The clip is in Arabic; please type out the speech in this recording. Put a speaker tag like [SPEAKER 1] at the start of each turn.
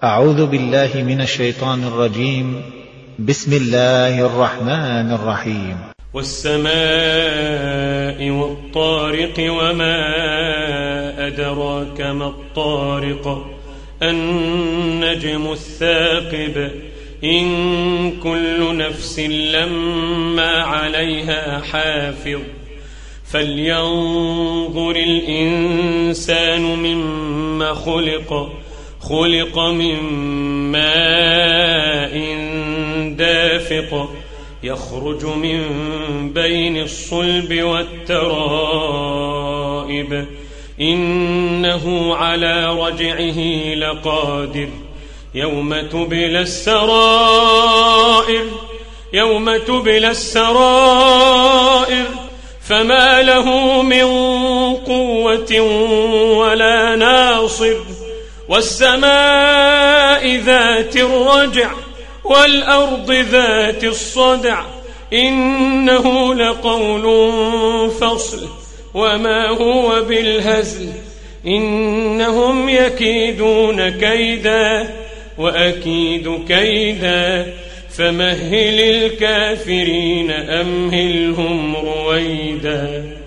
[SPEAKER 1] أعوذ بالله من الشيطان الرجيم. بسم الله الرحمن الرحيم.
[SPEAKER 2] والسماء والطارق وما أدراك ما الطارق النجم الثاقب إن كل نفس لما عليها حافظ فلينظر الإنسان مما خلق من ماء دافق يخرج من بين الصلب والترائب إنه على رجعه لقادر يوم تبلى السرائر فما له من قوة ولا ناصر والسماء ذات الرجع والأرض ذات الصدع إنه لقول فصل وما هو بالهزل إنهم يكيدون كيدا وأكيد كيدا فمهل الكافرين أمهلهم رويدا.